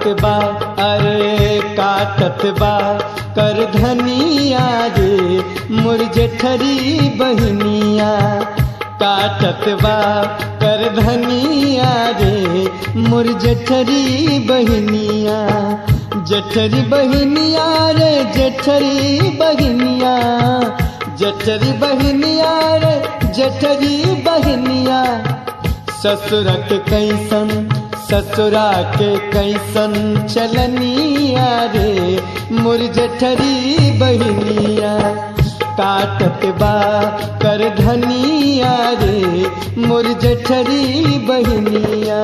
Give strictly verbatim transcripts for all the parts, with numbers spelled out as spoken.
बा अरे काटत बा कर धनिया रे मोर जेठरी बहनिया। काटत बा कर धनिया रे मोर जेठरी बहनिया। जेठरी बहनिया रे जेठरी बहनिया। जेठरी बहनिया रे जेठरी बहनिया। ससुरा के कैसन ससुरा के कैसन चलनिया रे मोर जेठरी बहनिया। काटत बा कर धनिया रे मोर जेठरी बहनिया।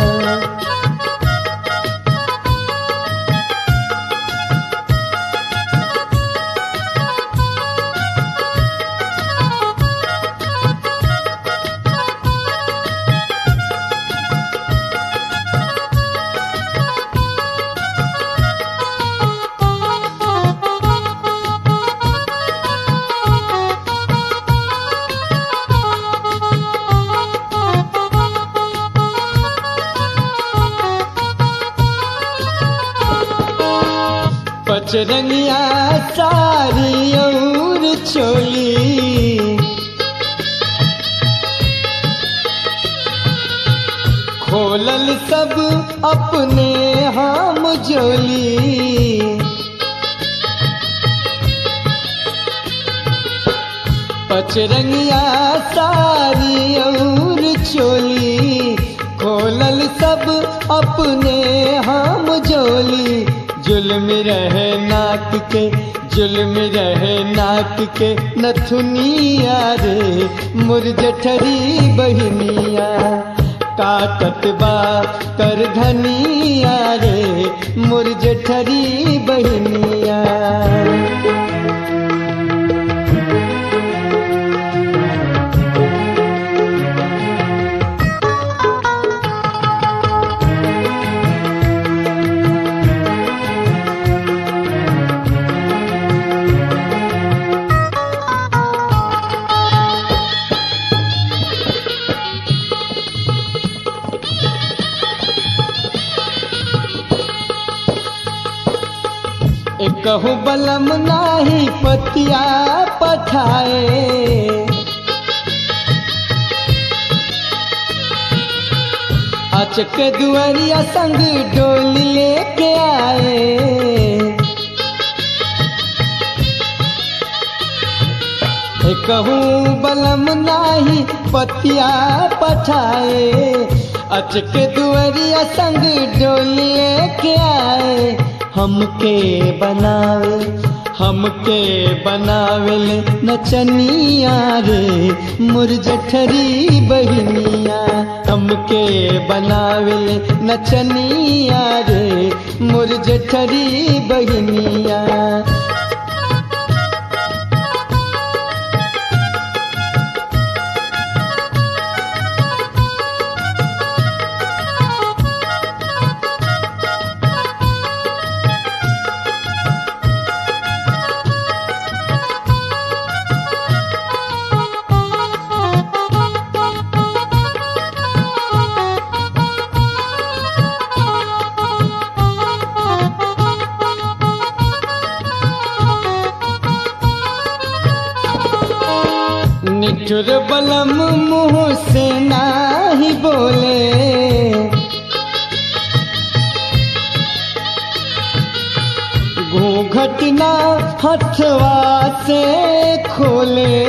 पचरंगिया सारी और चोली खोलल सब अपने हम जोली। पचरंगिया सारी और चोली खोलल सब अपने हम जोली। जुल्म रहे नाक के जुल्म रहे नाक के नथुनिया रे मोर जेठरी बहनिया। काटत बा कर धनिया रे मोर जेठरी बहनिया। कहूँ बलम नाही पतिया पठाए। अचक दुआरिया संग डोली लेके आए। कहूँ बलम नाही पतिया पठाए। अचक दुआरिया संग डोली लेके आए। हमके बनावे हमके बनावेले नचनिया रे मोर जेठरी बहनिया। हमके बनावेले नचनिया रे मोर जेठरी बहनिया। निठुर बलम मुँह से नाही बोले। घूंघट ना हथवा से खोले।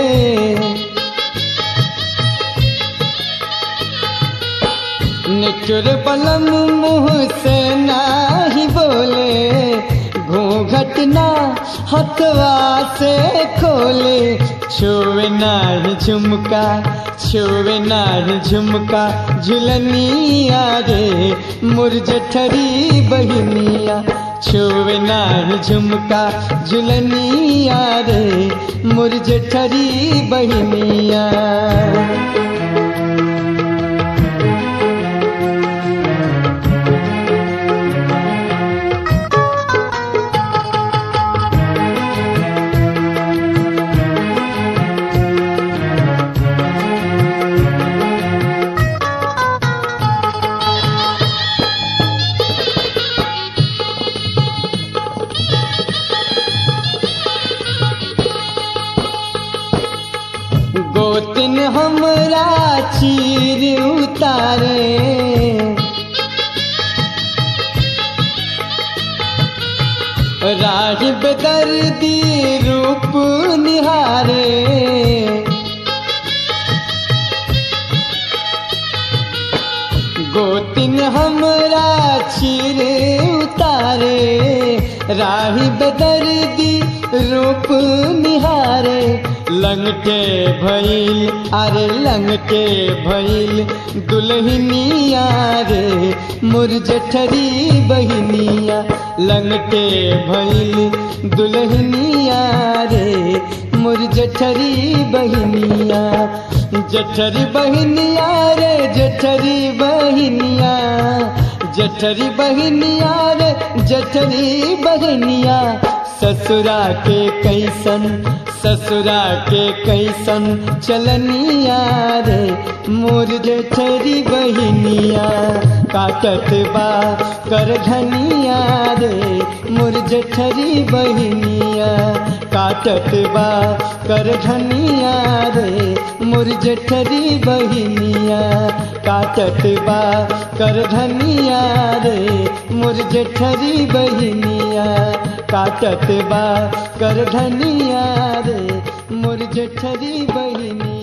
निठुर बलम मुँह से नाही बोले। घूंघट ना हथवा से खोले। छुवे नाही झुमका छुवे नाही झुमका झुलनिया रे मोर जेठरी बहनिया। छुवे नाही झुमका झुलनिया रे मोर जेठरी बहनिया। हमरा चीर उतारे राही बेदर्दी रूप निहारे गोतिन हमरा चीर उतारे राही बेदर्दी रूप निहारे लंगटे भइल अरे लंगटे भइल दुल्हनिया रे मोर जेठरी बहिनिया लंगटे भइल दुल्हनिया रे मोर जेठरी बहिनिया जेठरी बहिनिया रे जेठरी बहिनिया जेठरी बहिनिया रे जेठरी बहिनिया ससुरा के कैसन ससुरा के कैसन चलनिया रे मोर जेठरी बहिनिया काटत बा कर धनिया रे मोर जेठरी बहिनिया काटत बा कर धनिया रे मोर जेठरी बहिनिया काटत बा कर धनिया रे मोर जेठरी बहिनिया काटत बा कर धनिया रे मोर जेठरी बहिनिया।